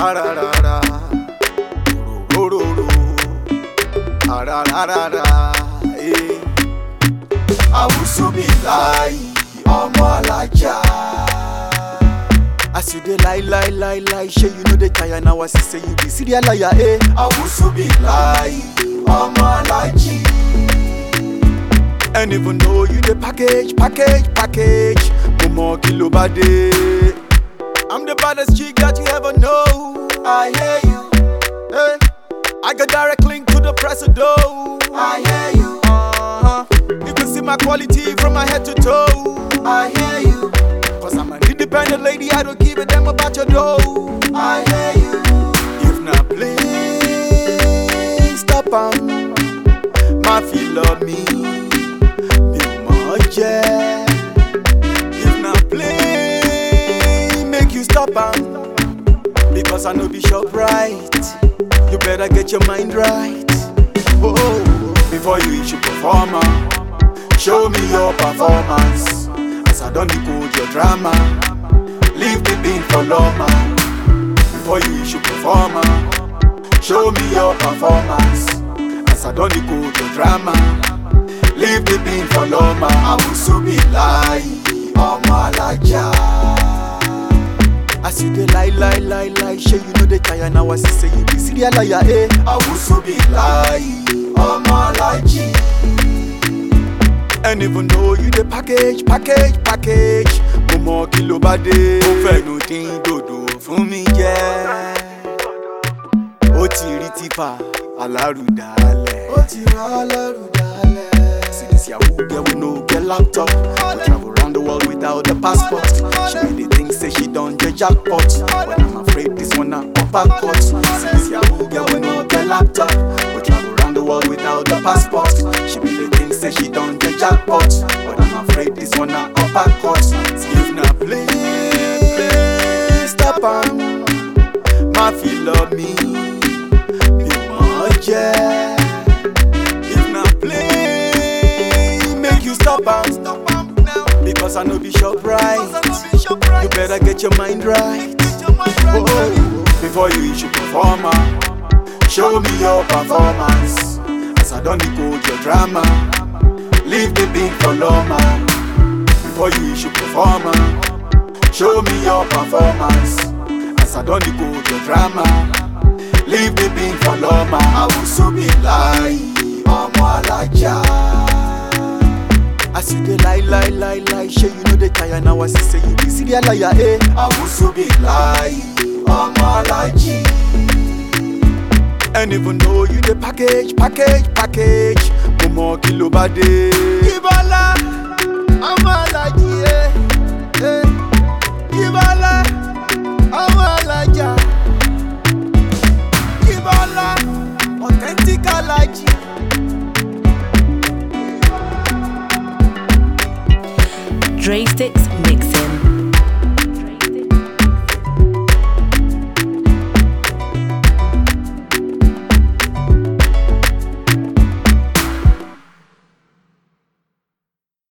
ra ra ra ra, ro ro ro, ra ra ra ra, eh. Awusu be lie, ọmọ alájà. As you dey lie, shey you know dey tire now. I see say you be serial liar, eh. Awusu be lie, ọmọ alájì. And even though you dey package, mo mọ kí ló bá dé. I'm the baddest chick that you ever know. I hear you, hey. I got direct link to the president. I hear you, You can see my quality from my head to toe. I hear you, cause I'm an independent lady. I don't give a damn about your dough. I hear you. If not, please stop on. My feel love me, be more yeah. If not, please make you stop on. Because I know be shop right. You better get your mind right. Oh, before you issue performer, show me your performance. As I don't decode your drama, leave the beat for Loma. Before you issue performer, show me your performance. As I don't decode your drama, leave the beat for Loma. Awusu be lie, ọmọ alájà. As you dey lie, shey you know dey tire now. I see say you be serial liar, eh. Awusu be lie, ọmọ alájì. And even though you dey package, mo mọ kí ló bá dé. Ó fẹnu dín dòdò fún mi jẹ. Ó ti rí tipa alárùdálẹ̀. Ó ti rán alárùdálẹ̀. See this yahoo girl we no get laptop. We travel round the world without a passport. She really think say she done the jackpot, but I'm afraid this one not uppercut. See this yahoo girl we no get laptop. We travel round the world without a passport. She really think say she done the jackpot, but I'm afraid this one not uppercut. If not please stop on. My feel love me, be more yeah. If not please make you stop on. Because I know be shop right. You better get your mind right. Oh, before you issue performer, show me your performance. As I don't decode your drama, leave the beat for Loma. Before you issue performer, show me your performance. As I don't decode your drama, leave the beat for Loma. Awusu be lie, ọmọ alájà. As you dey lie, shey you know dey tire now. I see say you be serial liar, eh. Awusu be lie, ọmọ alájì. And even though you dey package, mo mọ kí ló bá dé. Ìbọ́lá, ọmọ alájì, eh. Ìbọ́lá, ọmọ alájà. Ìbọ́lá, authentic alájì. Dre Sticks